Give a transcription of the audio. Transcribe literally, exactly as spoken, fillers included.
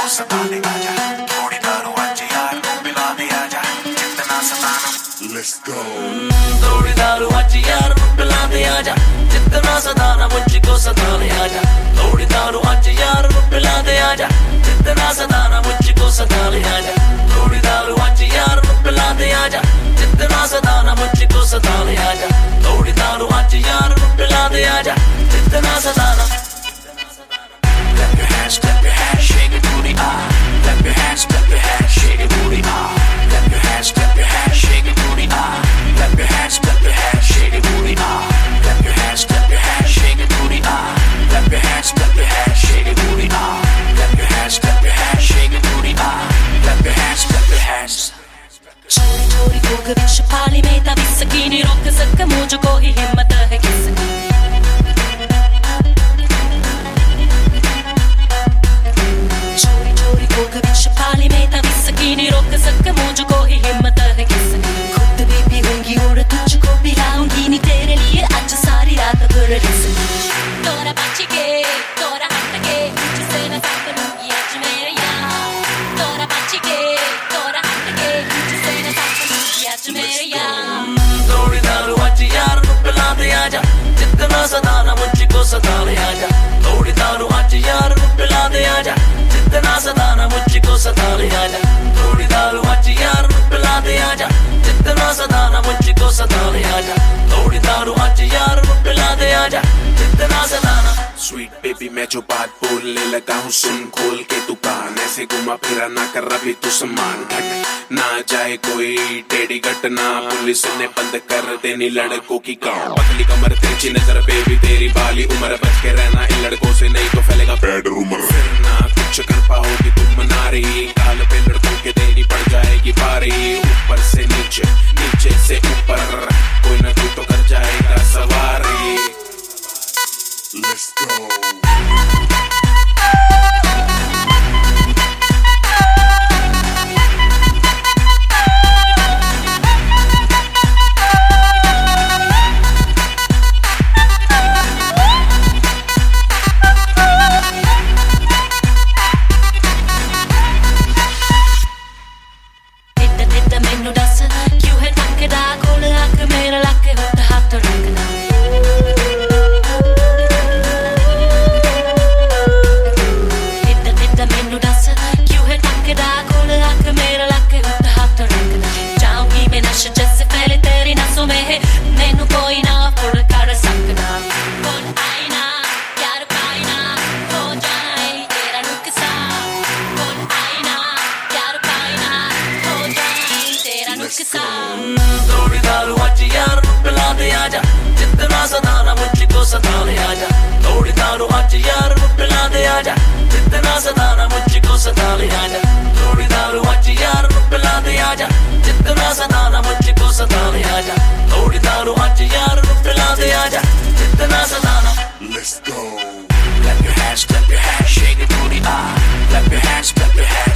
मुझको सता ले आजा, थोड़ी दारू आज यार को पिला दे आजा, जितना सताना Let's go थोड़ी दारू आज यार को पिला दे आजा, जितना सताना मुझको सता ले आजा, थोड़ी दारू आज यार को पिला दे आजा, जितना सताना मुझको सता ले आजा, थोड़ी दारू आज यार को पिला दे आजा, जितना सताना मुझको सता ले आजा, थोड़ी दारू आज यार को पिला दे आजा, जितना सताना Clap your hands, clap your hands, shake your booty, ah. Clap your hands, clap your hands, shake your booty, ah. Clap your hands, clap your hands, shake your booty, ah. Clap your hands, clap your hands, shake your booty, ah. Clap your hands, clap your hands, shake your booty, ah. Clap your hands, clap your hands, shake your booty, ah. Clap your hands, clap your hands, shake your booty, ah. Clap your hands, clap your hands. छोरी छोरी को कभी छपाली में तभी सकीनी रोक सक मुझको ही हिम्मत है किसकी छपाली में तभी सकीनी रोक सक मुझको ही हिम्मत है किसकी खुद भी पीऊंगी और तुझको पिलाऊंगी नी तेरे लिए आज सारी रात भर रिसकी तोरा बच्ची के तोरा हट के तुझसे न साथ लूंगी आज मेरे यार तोरा बच्ची के तोरा हट के तुझसे न साथ लूंगी आज मेरे यार थोड़ी दारू आज यार को पिला दे आजा, जितना सताना मुझको सता ले आजा, थोड़ी दारू आज यार को पिला दे आजा, जितना सताना मुझको सता ले आजा, थोड़ी दारू आज यार को पिला दे आजा, जितना सताना मुझको सता ले आजा, थोड़ी दारू आज यार को पिला दे आजा, जितना सताना Sweet baby मैं जो बात बोलने लगा हूँ सुन खोल के तू कान, ऐसे घुमा फिरा ना कर अभी तू सम्मान घट ना जाए कोई टेढ़ी घटना, पुलिस ने बंद कर देनी लड़कों की काम, पतली कमर तिरछी नजर बेबी तेरी बाली उम्र, बच के रहना इन लड़कों से नहीं तो फैलेगा बैड रूमर, फिर ना कुछ कर पाओगी तुम नारी, काल पे लड़कों के देनी पड़ जाएगी बारी, ऊपर से नीचे नीचे से ऊपर कोई ना कोई तो कर जाएगा सवारी Let's go मैनू दस क्यों है थकदा कोल अख मेरा लक हुट हाथ रखना इधर इधर मैनू दस क्यों है थकदा कोल अख मेरा लक हुट हाथ रखना जाऊंगी मैं नशे जैसे पहले तेरी नसों में है मैनू कोई ना फुल कर सकना कौन आई ना प्यार पाई ना हो जाए तेरा नुकसान कौन आई ना प्यार पाई ना हो जाए तेरा नुकसान थोड़ी दारू आज यार को पिला दे आजा, जितना सताना मुझको सता ले आजा, थोड़ी दारू आज यार को पिला दे आजा, जितना सताना मुझको सता ले आजा, थोड़ी दारू आज यार को पिला दे आजा, जितना सताना मुझको सता ले आजा, थोड़ी दारू आज यार को पिला दे आजा, जितना सताना Let's go Clap your hands, clap your hands, shake your booty, ah. Clap your hands, clap your hands